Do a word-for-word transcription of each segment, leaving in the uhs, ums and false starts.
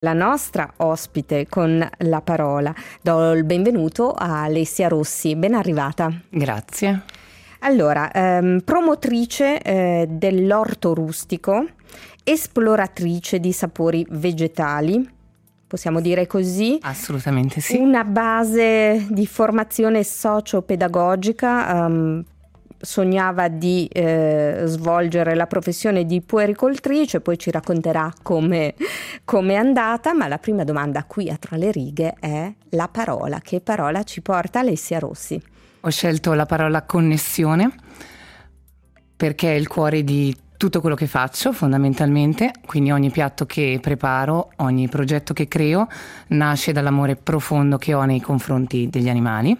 La nostra ospite con la parola. Do il benvenuto a Alessia Rossi, ben arrivata. Grazie. Allora, ehm, promotrice eh, dell'orto rustico, esploratrice di sapori vegetali, possiamo dire così? Assolutamente sì. Una base di formazione socio-pedagogica, um, sognava di eh, svolgere la professione di puericoltrice, poi ci racconterà come è andata, ma la prima domanda qui a Tra le righe è la parola. Che parola ci porta Alessia Rossi? Ho scelto la parola connessione perché è il cuore di tutto quello che faccio fondamentalmente, quindi ogni piatto che preparo, ogni progetto che creo nasce dall'amore profondo che ho nei confronti degli animali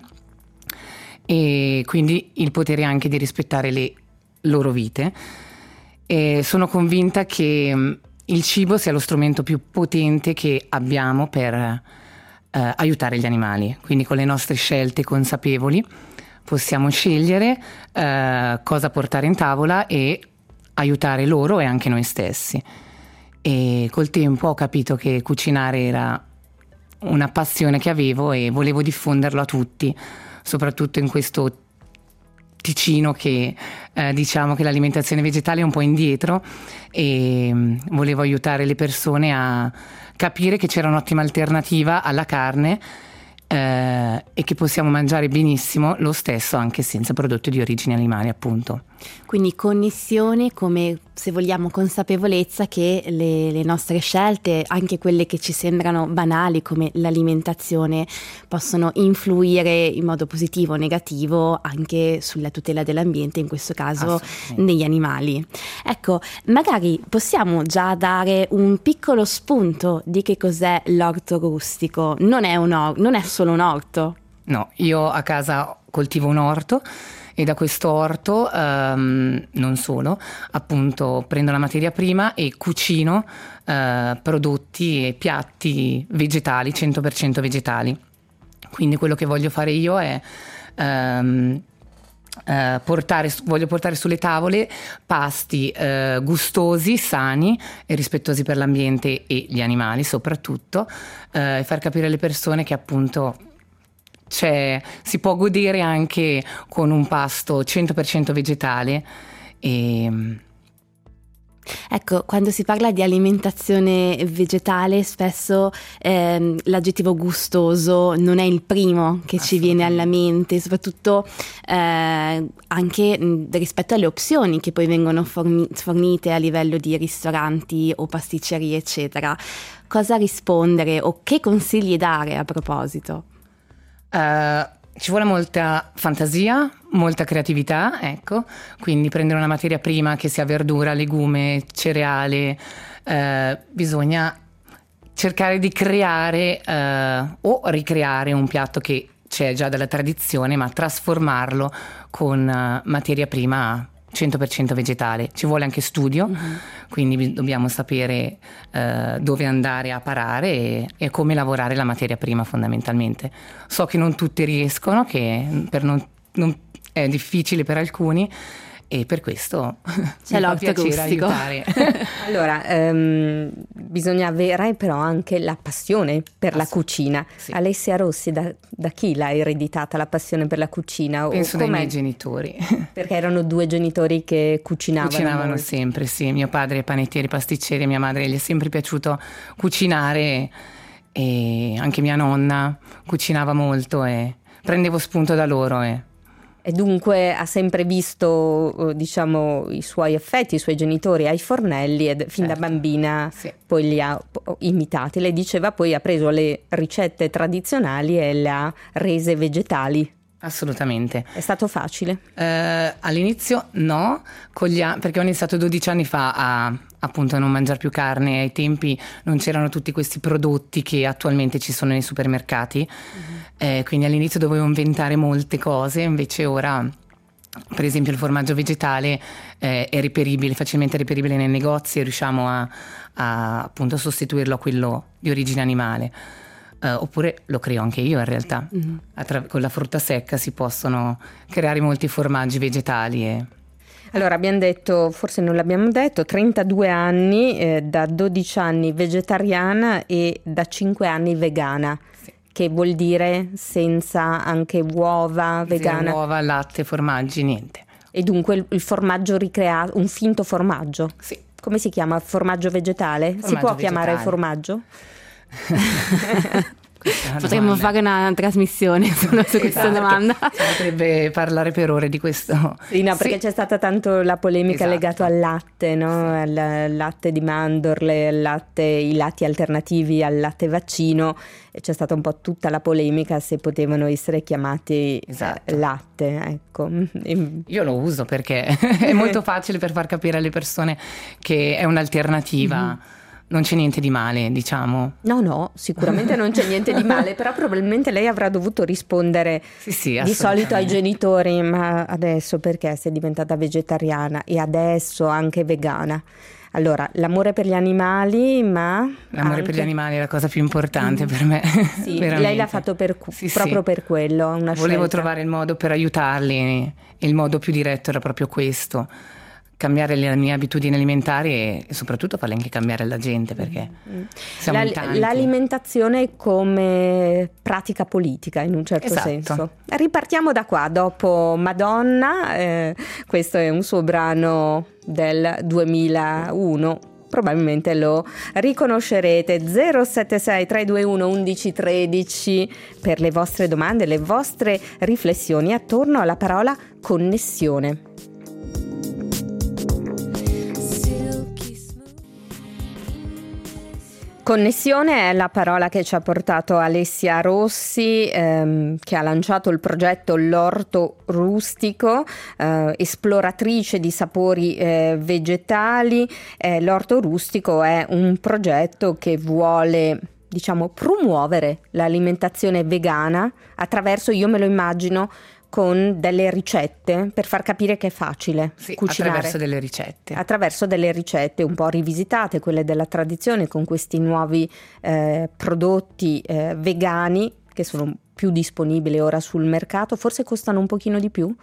e quindi il potere anche di rispettare le loro vite. E sono convinta che il cibo sia lo strumento più potente che abbiamo per eh, aiutare gli animali, quindi con le nostre scelte consapevoli possiamo scegliere eh, cosa portare in tavola e aiutare loro e anche noi stessi. E col tempo ho capito che cucinare era una passione che avevo e volevo diffonderlo a tutti, soprattutto in questo Ticino che eh, diciamo che l'alimentazione vegetale è un po' indietro e mh, volevo aiutare le persone a capire che c'era un'ottima alternativa alla carne eh, e che possiamo mangiare benissimo lo stesso anche senza prodotti di origine animale, appunto. Quindi connessione come, se vogliamo, consapevolezza che le, le nostre scelte, anche quelle che ci sembrano banali come l'alimentazione, possono influire in modo positivo o negativo anche sulla tutela dell'ambiente, in questo caso negli animali. Ecco, magari possiamo già dare un piccolo spunto di che cos'è l'orto rustico. Non è un or- non è solo un orto. No, io a casa coltivo un orto e da questo orto um, non solo, appunto prendo la materia prima e cucino uh, prodotti e piatti vegetali, cento per cento vegetali. Quindi quello che voglio fare io è um, uh, portare, voglio portare sulle tavole pasti uh, gustosi, sani e rispettosi per l'ambiente e gli animali soprattutto, uh, e far capire alle persone che appunto Cioè, si può godere anche con un pasto cento per cento vegetale. E... Ecco, quando si parla di alimentazione vegetale spesso ehm, l'aggettivo gustoso non è il primo che ci viene alla mente, soprattutto eh, anche rispetto alle opzioni che poi vengono forni- fornite a livello di ristoranti o pasticcerie, eccetera. Cosa rispondere o che consigli dare a proposito? Uh, ci vuole molta fantasia, molta creatività, ecco, quindi prendere una materia prima che sia verdura, legume, cereale, uh, bisogna cercare di creare uh, o ricreare un piatto che c'è già dalla tradizione, ma trasformarlo con uh, materia prima cento per cento vegetale. Ci vuole anche studio, uh-huh. Quindi dobbiamo sapere uh, dove andare a parare e, e come lavorare la materia prima fondamentalmente. So che non tutti riescono, che per non, non è difficile per alcuni e per questo c'è mi fa piacere rustico. aiutare. Allora, ehm, bisogna avere però anche la passione per la cucina. Sì. Alessia Rossi, da, da chi l'ha ereditata la passione per la cucina? Penso dai miei genitori. Perché erano due genitori che cucinavano Cucinavano molto. sempre, sì. Mio padre è panettiere, pasticcere, mia madre gli è sempre piaciuto cucinare e anche mia nonna cucinava molto e prendevo spunto da loro e... E dunque ha sempre visto, diciamo, i suoi affetti, i suoi genitori ai fornelli e fin certo. da bambina sì. poi li ha imitati. Lei diceva poi ha preso le ricette tradizionali e le ha rese vegetali. Assolutamente. È stato facile? Eh, all'inizio no, con gli a- perché ho iniziato dodici anni fa a appunto a non mangiare più carne. Ai tempi non c'erano tutti questi prodotti che attualmente ci sono nei supermercati, mm-hmm. eh, quindi all'inizio dovevo inventare molte cose, invece ora per esempio il formaggio vegetale eh, è reperibile, facilmente reperibile nei negozi e riusciamo a, a appunto sostituirlo a quello di origine animale. Uh, oppure lo creo anche io in realtà. Mm-hmm. Attra- con la frutta secca si possono creare molti formaggi vegetali e... Allora abbiamo detto, forse non l'abbiamo detto, trentadue anni, eh, da dodici anni vegetariana e da cinque anni vegana. Sì. Che vuol dire senza anche uova vegana? Zero uova, latte, formaggi, niente. E dunque il, il formaggio ricreato, un finto formaggio? Sì. Come si chiama? Formaggio vegetale? Formaggio si può vegetale. chiamare formaggio? Potremmo fare una trasmissione solo su questa esatto. domanda. Si potrebbe parlare per ore di questo. Sì, no, perché sì. C'è stata tanto la polemica esatto. legata al latte, no? Sì. Al latte di mandorle, al latte, i latti alternativi al latte vaccino. E c'è stata un po' tutta la polemica se potevano essere chiamati esatto. eh, latte, ecco. Io lo uso perché è molto facile per far capire alle persone che è un'alternativa. Mm-hmm. Non c'è niente di male, diciamo. No, no, sicuramente non c'è niente di male, però probabilmente lei avrà dovuto rispondere sì, sì, di solito ai genitori, ma adesso perché sei diventata vegetariana e adesso anche vegana? Allora, l'amore per gli animali, ma l'amore anche... per gli animali è la cosa più importante mm. per me. Sì, lei l'ha fatto per, sì, proprio sì. per quello, una Volevo scelta. trovare il modo per aiutarli e il modo più diretto era proprio questo. Cambiare le mie abitudini alimentari e, e soprattutto farle anche cambiare alla gente, perché siamo la, in tanti. L'alimentazione come pratica politica in un certo esatto. senso. Ripartiamo da qua, dopo Madonna, eh, questo è un suo brano del duemilauno. Probabilmente lo riconoscerete. Zero sette sei tre due uno undici tredici per le vostre domande, le vostre riflessioni attorno alla parola connessione. Connessione è la parola che ci ha portato Alessia Rossi, ehm, che ha lanciato il progetto L'Orto Rustico, eh, esploratrice di sapori eh, vegetali. Eh, L'Orto Rustico è un progetto che vuole, diciamo, promuovere l'alimentazione vegana attraverso, io me lo immagino, con delle ricette per far capire che è facile sì, cucinare. Attraverso delle ricette. Attraverso delle ricette un po' rivisitate, quelle della tradizione, con questi nuovi eh, prodotti eh, vegani che sono più disponibili ora sul mercato. Forse costano un pochino di più?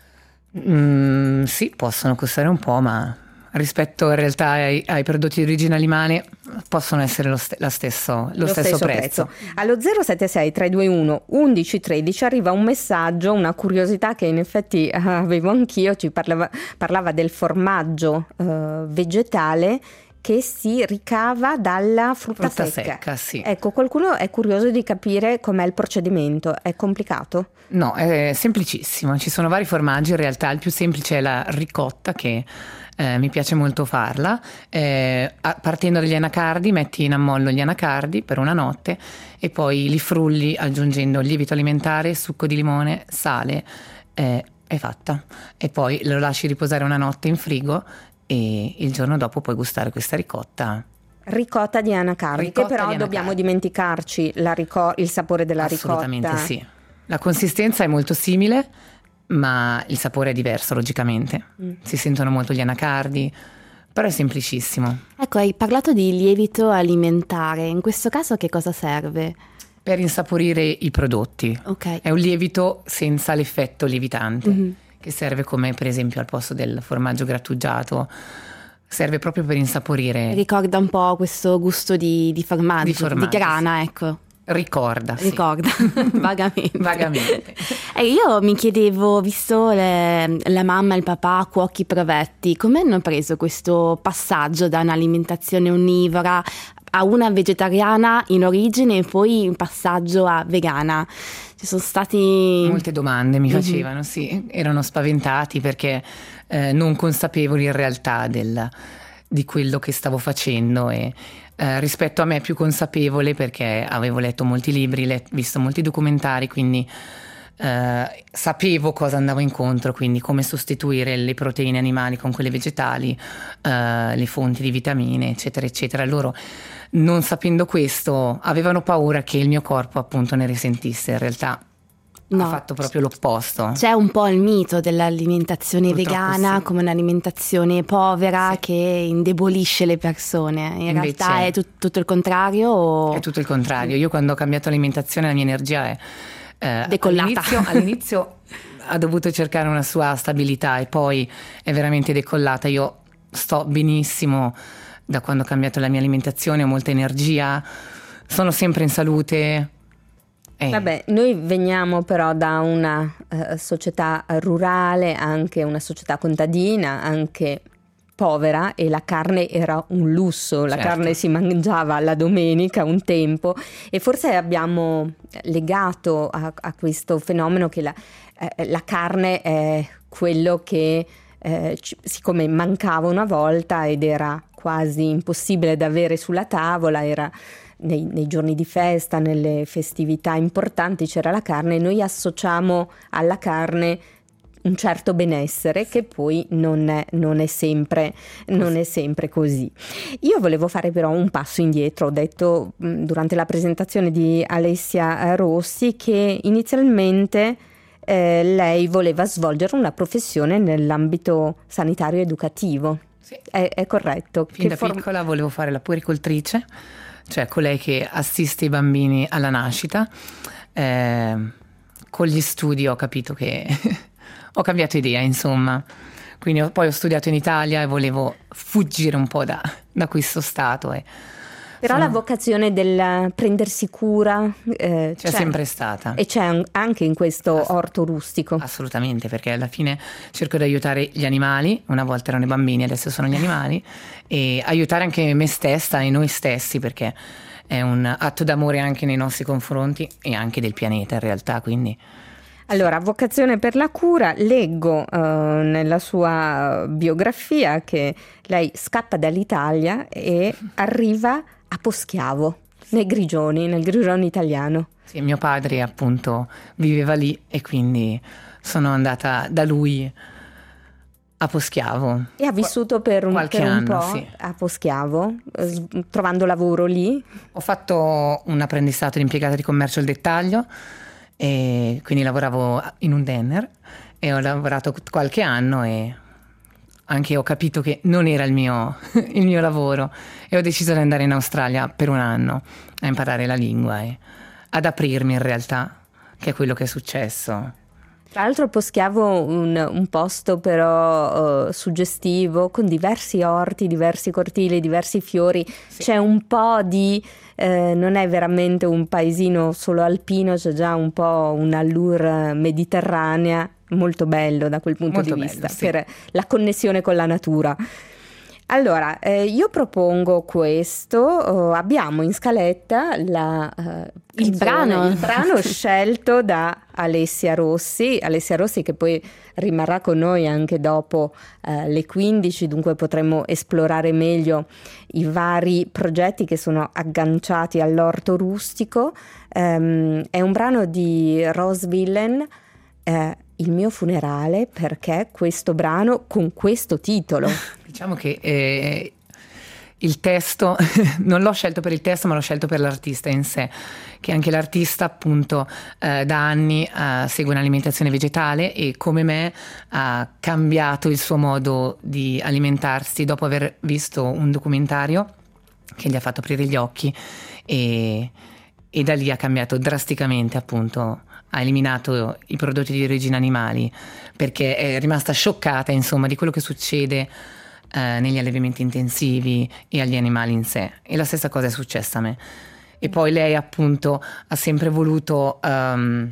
Mm, sì, possono costare un po', ma rispetto in realtà ai, ai prodotti di origine animale possono essere lo, st- la stesso, lo, lo stesso, stesso prezzo. prezzo. Allo zero sette sei tre due uno undici tredici arriva un messaggio, una curiosità che in effetti avevo anch'io, ci parlava, parlava del formaggio eh, vegetale che si ricava dalla frutta, frutta secca. secca sì. Ecco, qualcuno è curioso di capire com'è il procedimento, è complicato? No, è semplicissimo, ci sono vari formaggi, in realtà il più semplice è la ricotta che Eh, mi piace molto farla, eh, partendo dagli anacardi metti in ammollo gli anacardi per una notte e poi li frulli aggiungendo lievito alimentare, succo di limone, sale, eh, è fatta e poi lo lasci riposare una notte in frigo e il giorno dopo puoi gustare questa ricotta. Ricotta di anacardi, ricotta che però dobbiamo dimenticarci la rico- il sapore della assolutamente ricotta. Assolutamente sì, la consistenza è molto simile ma il sapore è diverso logicamente, mm. si sentono molto gli anacardi, però è semplicissimo. Ecco, hai parlato di lievito alimentare, in questo caso che cosa serve? Per insaporire i prodotti, okay. È un lievito senza l'effetto lievitante, mm-hmm. che serve come per esempio al posto del formaggio grattugiato, serve proprio per insaporire. Ricorda un po' questo gusto di, di formaggio, di, formaggio, di grana, sì. Ecco. Ricorda, sì. Ricorda, vagamente. Vagamente. E io mi chiedevo, visto le, la mamma e il papà cuochi provetti, come hanno preso questo passaggio da un'alimentazione onnivora a una vegetariana in origine e poi in passaggio a vegana? Ci sono stati... Molte domande mi facevano, mm-hmm. sì, erano spaventati perché eh, non consapevoli in realtà del, di quello che stavo facendo e... Eh, rispetto a me più consapevole perché avevo letto molti libri, let- visto molti documentari, quindi eh, sapevo cosa andavo incontro, quindi come sostituire le proteine animali con quelle vegetali, eh, le fonti di vitamine, eccetera, eccetera. Loro, non sapendo questo, avevano paura che il mio corpo appunto ne risentisse, in realtà no. Ha fatto proprio l'opposto. C'è un po' il mito dell'alimentazione Purtroppo vegana sì. come un'alimentazione povera sì. che indebolisce le persone. In Invece realtà è tut- tutto il contrario? O... È tutto il contrario. Io quando ho cambiato alimentazione la mia energia è eh, decollata. All'inizio, all'inizio ha dovuto cercare una sua stabilità e poi è veramente decollata. Io sto benissimo da quando ho cambiato la mia alimentazione, ho molta energia, sono sempre in salute. Eh. Vabbè, noi veniamo però da una uh, società rurale, anche una società contadina, anche povera, e la carne era un lusso, la certo. carne si mangiava la domenica un tempo, e forse abbiamo legato a, a questo fenomeno che la, eh, la carne è quello che eh, ci, siccome mancava una volta ed era quasi impossibile da avere sulla tavola, era nei, nei giorni di festa, nelle festività importanti c'era la carne, noi associamo alla carne un certo benessere che poi non è, non è sempre non è sempre così. Io volevo fare però un passo indietro. Ho detto mh, durante la presentazione di Alessia Rossi che inizialmente eh, lei voleva svolgere una professione nell'ambito sanitario educativo. Sì. È, è corretto? Fin che da form- piccola volevo fare la puericoltrice, cioè colei che assiste i bambini alla nascita. Eh, con gli studi ho capito che ho cambiato idea, insomma. Quindi ho, poi ho studiato in Italia e volevo fuggire un po' da, da questo stato. E Però sono... la vocazione del prendersi cura eh, c'è, c'è sempre stata. E c'è anche in questo Ass- orto rustico. Assolutamente, perché alla fine cerco di aiutare gli animali, una volta erano i bambini, adesso sono gli animali, e aiutare anche me stessa e noi stessi, perché è un atto d'amore anche nei nostri confronti e anche del pianeta in realtà, quindi... Allora, vocazione per la cura, leggo uh, nella sua biografia che lei scappa dall'Italia e arriva a Poschiavo, nei Grigioni, nel Grigione italiano. Sì, mio padre appunto viveva lì e quindi sono andata da lui a Poschiavo. E ha vissuto per un, qualche per un anno, po' sì. a Poschiavo, s- trovando lavoro lì. Ho fatto un apprendistato di impiegata di commercio al dettaglio, e quindi lavoravo in un denner e ho lavorato qualche anno e anche ho capito che non era il mio, il mio lavoro, e ho deciso di andare in Australia per un anno a imparare la lingua e ad aprirmi in realtà, che è quello che è successo. Tra l'altro Poschiavo un, un posto però uh, suggestivo, con diversi orti, diversi cortili, diversi fiori, sì. C'è un po' di, eh, non è veramente un paesino solo alpino, c'è già un po' un'allure mediterranea, molto bello da quel punto molto di bello, vista, sì. Per la connessione con la natura. Allora, eh, io propongo questo, oh, abbiamo in scaletta la, uh, il, il brano. il brano scelto da Alessia Rossi, Alessia Rossi che poi rimarrà con noi anche dopo uh, le quindici, dunque potremo esplorare meglio i vari progetti che sono agganciati all'orto rustico. Um, è un brano di Rose Villain, uh, Il mio funerale, perché questo brano con questo titolo? Diciamo che eh, il testo, non l'ho scelto per il testo, ma l'ho scelto per l'artista in sé, che anche l'artista appunto eh, da anni eh, segue un'alimentazione vegetale e come me ha cambiato il suo modo di alimentarsi dopo aver visto un documentario che gli ha fatto aprire gli occhi, e, e da lì ha cambiato drasticamente, appunto ha eliminato i prodotti di origine animali perché è rimasta scioccata insomma di quello che succede eh, negli allevamenti intensivi e agli animali in sé, e la stessa cosa è successa a me. E poi lei appunto ha sempre voluto um,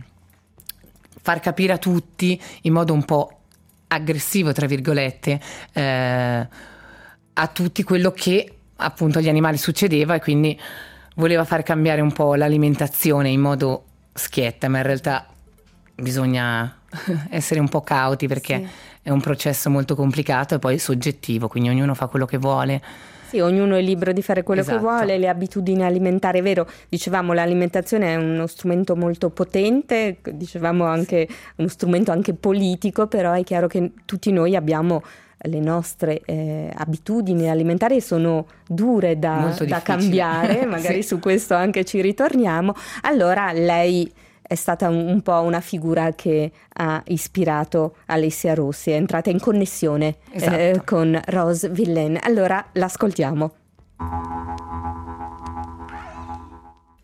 far capire a tutti in modo un po' aggressivo tra virgolette eh, a tutti quello che appunto agli animali succedeva, e quindi voleva far cambiare un po' l'alimentazione in modo schietta, ma in realtà bisogna essere un po' cauti perché sì. È un processo molto complicato e poi soggettivo, quindi ognuno fa quello che vuole. Sì, ognuno è libero di fare quello esatto. che vuole, le abitudini alimentari, è vero, dicevamo l'alimentazione è uno strumento molto potente, dicevamo anche uno strumento anche politico, però è chiaro che tutti noi abbiamo le nostre eh, abitudini alimentari, sono dure da, da cambiare, magari sì. Su questo anche ci ritorniamo. Allora lei è stata un, un po' una figura che ha ispirato Alessia Rossi, è entrata in connessione esatto. eh, con Rose Villain. Allora l'ascoltiamo.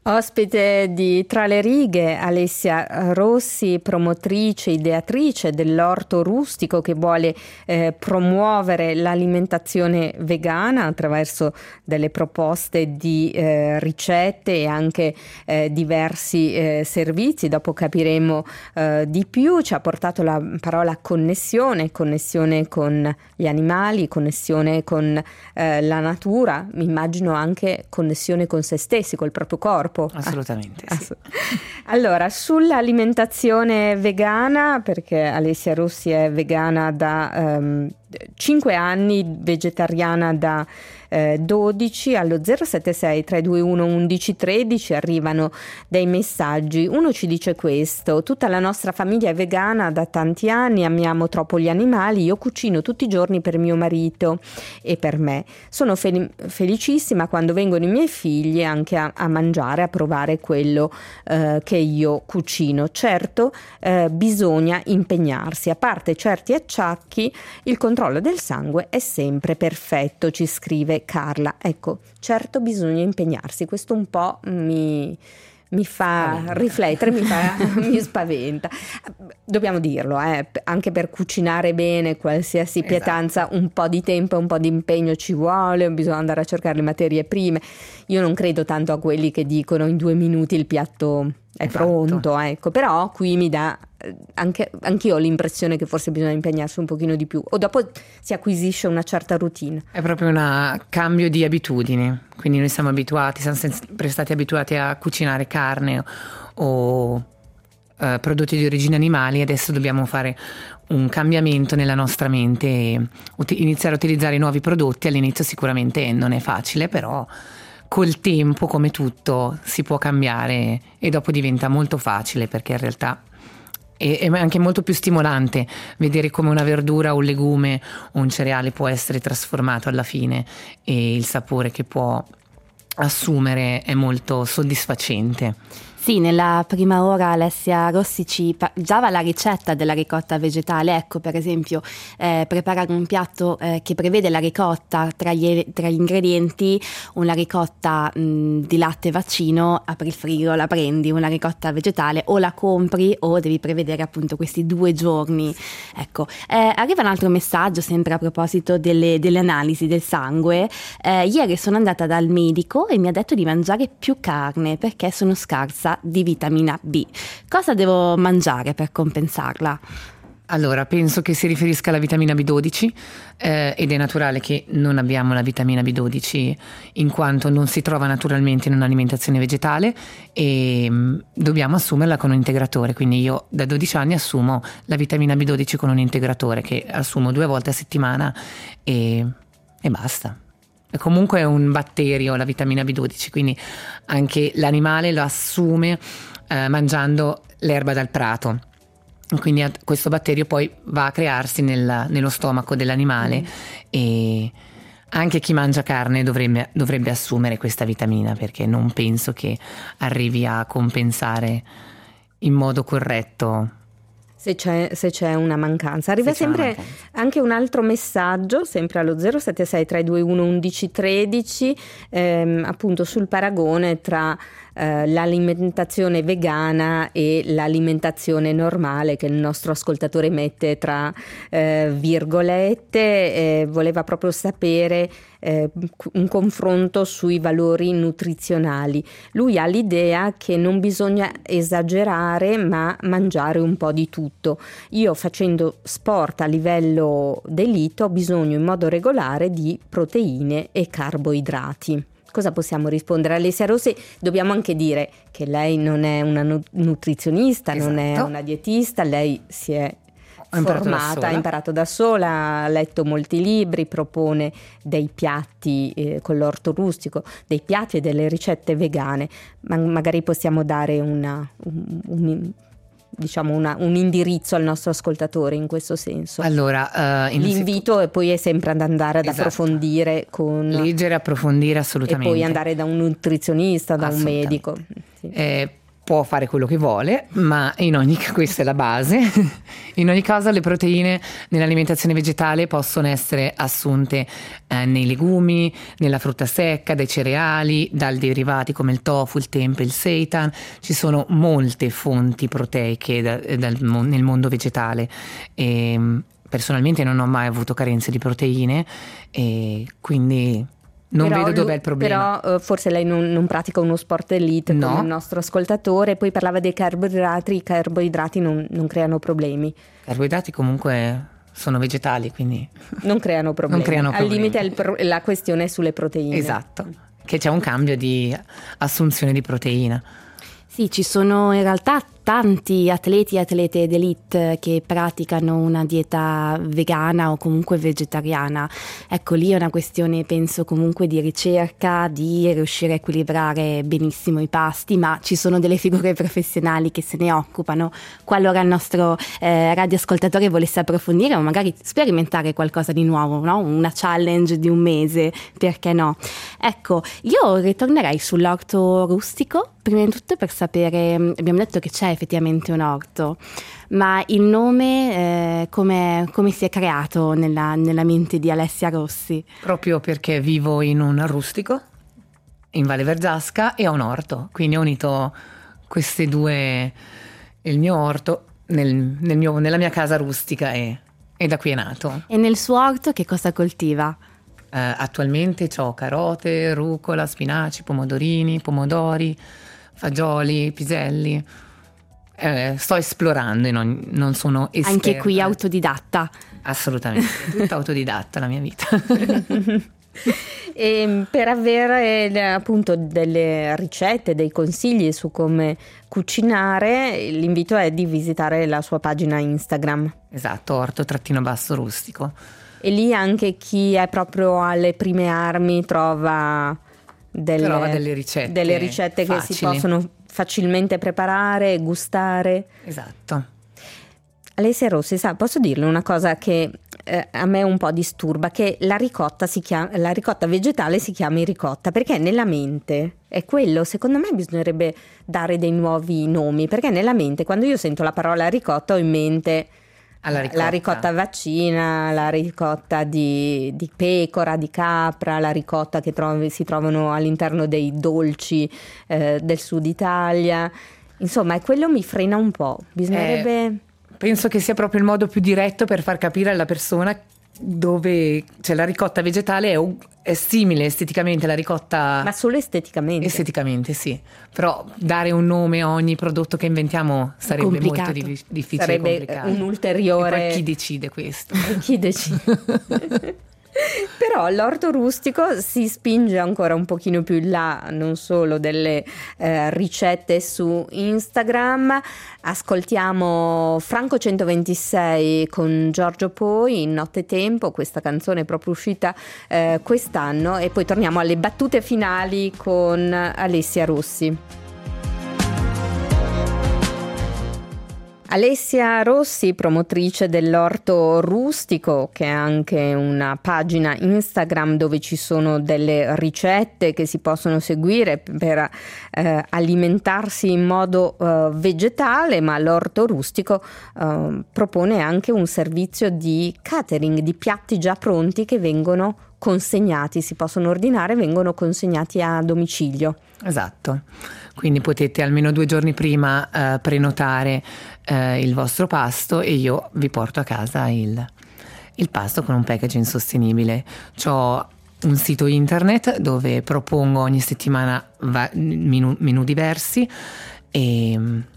Ospite di Tra le righe, Alessia Rossi, promotrice, ideatrice dell'orto rustico che vuole eh, promuovere l'alimentazione vegana attraverso delle proposte di eh, ricette e anche eh, diversi eh, servizi. Dopo capiremo eh, di più. Ci ha portato la parola connessione, connessione con gli animali, connessione con eh, la natura, mi immagino anche connessione con se stessi, col proprio corpo. Assolutamente sì. Assolut- allora, sull'alimentazione vegana, perché Alessia Rossi è vegana da um, cinque anni, vegetariana da eh, dodici, allo zero sette sei tre due uno undici tredici arrivano dei messaggi. Uno ci dice questo: tutta la nostra famiglia è vegana da tanti anni, amiamo troppo gli animali, io cucino tutti i giorni per mio marito e per me, sono fel- felicissima quando vengono i miei figli anche a, a mangiare, a provare quello eh, che io cucino. Certo, eh, bisogna impegnarsi, a parte certi acciacchi il controllo del sangue è sempre perfetto, ci scrive Carla. Ecco, certo bisogna impegnarsi, questo un po' mi, mi fa spaventa. riflettere, mi, fa, mi spaventa. Dobbiamo dirlo, eh, anche per cucinare bene qualsiasi esatto. pietanza un po' di tempo e un po' di impegno ci vuole, bisogna andare a cercare le materie prime. Io non credo tanto a quelli che dicono in due minuti il piatto è esatto. pronto, ecco, però qui mi dà anche anch'io ho l'impressione che forse bisogna impegnarsi un pochino di più, o dopo si acquisisce una certa routine. È proprio un cambio di abitudini, quindi noi siamo abituati, siamo sempre stati abituati a cucinare carne o eh, prodotti di origine animali, adesso dobbiamo fare un cambiamento nella nostra mente e ut- iniziare a utilizzare i nuovi prodotti. All'inizio sicuramente non è facile, però col tempo, come tutto, si può cambiare e dopo diventa molto facile, perché in realtà è anche molto più stimolante vedere come una verdura, un legume o un cereale può essere trasformato alla fine, e il sapore che può assumere è molto soddisfacente. Sì, nella prima ora Alessia Rossi ci dava la ricetta della ricotta vegetale. Ecco, per esempio, eh, preparare un piatto eh, che prevede la ricotta, tra gli, tra gli ingredienti una ricotta mh, di latte vaccino, apri il frigo, la prendi, una ricotta vegetale o la compri o devi prevedere appunto questi due giorni. Ecco, eh, arriva un altro messaggio sempre a proposito delle, delle analisi del sangue. Eh, ieri sono andata dal medico e mi ha detto di mangiare più carne perché sono scarsa di vitamina B. Cosa devo mangiare per compensarla? Allora, penso che si riferisca alla vitamina B dodici eh, ed è naturale che non abbiamo la vitamina B dodici in quanto non si trova naturalmente in un'alimentazione vegetale e mh, dobbiamo assumerla con un integratore. Quindi io da dodici anni assumo la vitamina B dodici con un integratore che assumo due volte a settimana e, e basta. Comunque è un batterio la vitamina B dodici, quindi anche l'animale lo assume eh, mangiando l'erba dal prato, quindi questo batterio poi va a crearsi nel, nello stomaco dell'animale mm. e anche chi mangia carne dovrebbe, dovrebbe assumere questa vitamina, perché non penso che arrivi a compensare in modo corretto Se c'è, se c'è una mancanza. Arriva sempre mancanza. Anche un altro messaggio, sempre allo zero sette sei tre due uno undici tredici, ehm, appunto sul paragone tra eh, l'alimentazione vegana e l'alimentazione normale, che il nostro ascoltatore mette tra eh, virgolette. Eh, voleva proprio sapere eh, un confronto sui valori nutrizionali. Lui ha l'idea che non bisogna esagerare, ma mangiare un po' di tutto. Io, facendo sport a livello d'elite, ho bisogno in modo regolare di proteine e carboidrati. Cosa possiamo rispondere a Alessia Rossi? Dobbiamo anche dire che lei non è una nutrizionista, esatto. non è una dietista, lei si è formata, ha imparato da sola, ha letto molti libri, propone dei piatti eh, con l'orto rustico, dei piatti e delle ricette vegane, ma magari possiamo dare una, un, un diciamo una, un indirizzo al nostro ascoltatore in questo senso. Allora, uh, l'invito e poi è sempre ad andare ad esatto. approfondire con leggere, approfondire assolutamente, e poi andare da un nutrizionista, da un medico. Sì. Eh, può fare quello che vuole, ma in ogni questa è la base. In ogni caso le proteine nell'alimentazione vegetale possono essere assunte eh, nei legumi, nella frutta secca, dai cereali, dai derivati come il tofu, il tempeh, il seitan. Ci sono molte fonti proteiche da, dal, nel mondo vegetale e personalmente non ho mai avuto carenze di proteine e quindi non però, vedo dov'è il problema. Però uh, forse lei non, non pratica uno sport elite no. come il nostro ascoltatore. Poi parlava dei carboidrati, i carboidrati non, non creano problemi. I carboidrati comunque sono vegetali, quindi non creano problemi. Non creano Al problemi. limite il pro- la questione è sulle proteine. Esatto, che c'è un cambio di assunzione di proteina. Sì, ci sono in realtà tanti atleti e atlete d'élite che praticano una dieta vegana o comunque vegetariana. Ecco, lì è una questione, penso, comunque di ricerca, di riuscire a equilibrare benissimo i pasti, ma ci sono delle figure professionali che se ne occupano. Qualora il nostro eh, radioascoltatore volesse approfondire o magari sperimentare qualcosa di nuovo, no? Una challenge di un mese, perché no? Ecco, io ritornerei sull'orto rustico, prima di tutto per sapere, abbiamo detto che c'è effettivamente un orto, ma il nome eh, come, come si è creato nella, nella mente di Alessia Rossi? Proprio perché vivo in un rustico in Valle Verzasca e ho un orto, quindi ho unito queste due, il mio orto nel, nel mio, nella mia casa rustica e, e da qui è nato. E nel suo orto che cosa coltiva? Eh, attualmente ho carote, rucola, spinaci, pomodorini, pomodori, fagioli, piselli. Eh, sto esplorando e non, non sono esperta. Anche qui autodidatta? Assolutamente, tutta autodidatta la mia vita. E per avere appunto delle ricette, dei consigli su come cucinare, l'invito è di visitare la sua pagina Instagram. Esatto, orto trattino basso rustico. E lì anche chi è proprio alle prime armi trova delle, trova delle ricette, delle ricette che si possono facilmente preparare, gustare. Esatto. Alessia Rossi, sa, posso dirle una cosa che eh, a me un po' disturba, che la ricotta si chiama, la ricotta vegetale si chiami ricotta, perché nella mente è quello, secondo me bisognerebbe dare dei nuovi nomi, perché nella mente quando io sento la parola ricotta ho in mente Alla ricotta. la ricotta vaccina, la ricotta di, di pecora, di capra, la ricotta che trovi, si trovano all'interno dei dolci eh, del sud Italia. Insomma, quello mi frena un po'. Bisognerebbe... Eh, penso che sia proprio il modo più diretto per far capire alla persona dove cioè, la ricotta vegetale è, è simile esteticamente alla ricotta. Ma solo esteticamente? Esteticamente, sì. Però dare un nome a ogni prodotto che inventiamo sarebbe complicato. molto di- difficile sarebbe e complicato. un ulteriore... E poi chi decide questo? E chi decide? Però l'orto rustico si spinge ancora un pochino più in là, non solo delle eh, ricette su Instagram. Ascoltiamo Franco centoventisei con Giorgio Poi in Nottetempo, questa canzone è proprio uscita eh, quest'anno, e poi torniamo alle battute finali con Alessia Rossi. Alessia Rossi, promotrice dell'Orto Rustico, che è anche una pagina Instagram dove ci sono delle ricette che si possono seguire per eh, alimentarsi in modo eh, vegetale, ma l'Orto Rustico eh, propone anche un servizio di catering, di piatti già pronti che vengono consegnati, si possono ordinare, vengono consegnati a domicilio. Esatto, quindi potete almeno due giorni prima eh, prenotare eh, il vostro pasto e io vi porto a casa il, il pasto con un packaging sostenibile. C'ho un sito internet dove propongo ogni settimana va- menu, menu diversi e...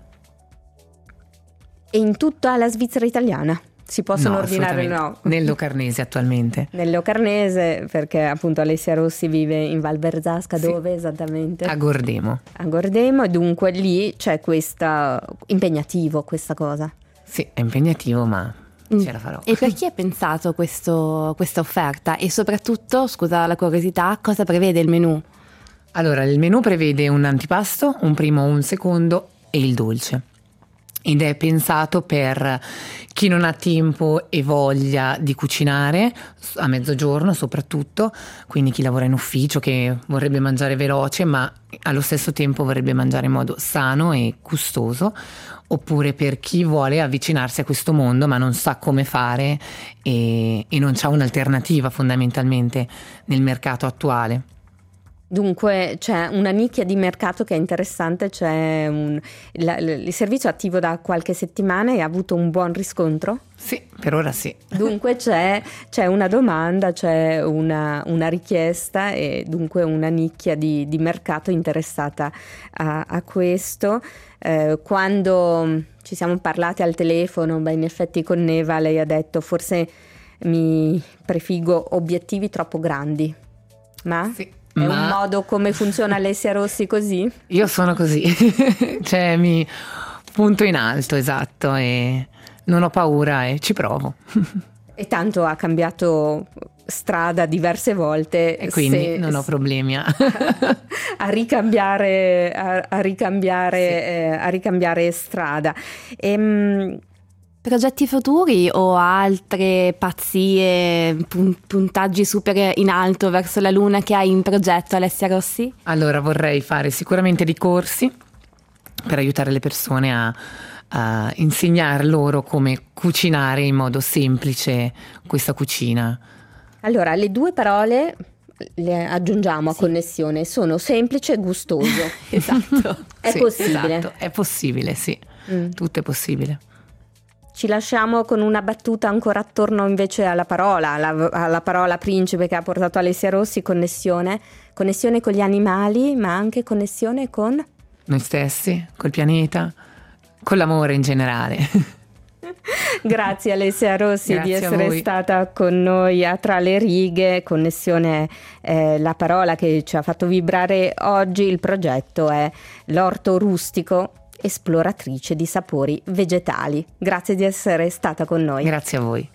e in tutta la Svizzera italiana si possono no, ordinare? No, nel Locarnese attualmente. Nel Locarnese, perché appunto Alessia Rossi vive in Val Verzasca, sì. Dove esattamente? A Gordemo. A Gordemo, e dunque lì c'è questa, impegnativo questa cosa. Sì, è impegnativo, ma Mm. ce la farò. E per chi è pensato questo, questa offerta? E soprattutto, scusa la curiosità, cosa prevede il menù? Allora, il menù prevede un antipasto, un primo, un secondo e il dolce. ed è pensato per chi non ha tempo e voglia di cucinare, a mezzogiorno soprattutto, quindi chi lavora in ufficio che vorrebbe mangiare veloce ma allo stesso tempo vorrebbe mangiare in modo sano e gustoso, oppure per chi vuole avvicinarsi a questo mondo ma non sa come fare e, e non c'ha un'alternativa fondamentalmente nel mercato attuale. Dunque c'è una nicchia di mercato che è interessante, c'è un, la, il servizio è attivo da qualche settimana e ha avuto un buon riscontro? Sì, per ora sì. Dunque c'è, c'è una domanda, c'è una, una richiesta e dunque una nicchia di, di mercato interessata a, a questo. Eh, quando ci siamo parlati al telefono, beh, in effetti con Neva lei ha detto forse mi prefiggo obiettivi troppo grandi, ma... Sì. È Ma... un modo come funziona Alessia Rossi così? Io sono così, cioè mi punto in alto, esatto, e non ho paura e ci provo. E tanto ha cambiato strada diverse volte. E quindi se, non ho problemi a, a ricambiare, a, a ricambiare, sì. eh, a ricambiare strada. E, progetti futuri o altre pazzie, pun- puntaggi super in alto verso la luna che hai in progetto, Alessia Rossi? Allora vorrei fare sicuramente dei corsi per aiutare le persone a, a insegnare loro come cucinare in modo semplice questa cucina. Allora, le due parole le aggiungiamo a sì. connessione, sono semplice e gustoso. Esatto. È sì, possibile. Esatto. È possibile, sì, mm. tutto è possibile. Ci lasciamo con una battuta ancora attorno invece alla parola, alla, alla parola principe che ha portato Alessia Rossi, connessione, connessione con gli animali, ma anche connessione con... noi stessi, col pianeta, con l'amore in generale. Grazie Alessia Rossi Grazie di essere stata con noi a Tra le righe. Connessione è la parola che ci ha fatto vibrare oggi. Il progetto è l'Orto Rustico, esploratrice di sapori vegetali. Grazie di essere stata con noi. Grazie a voi.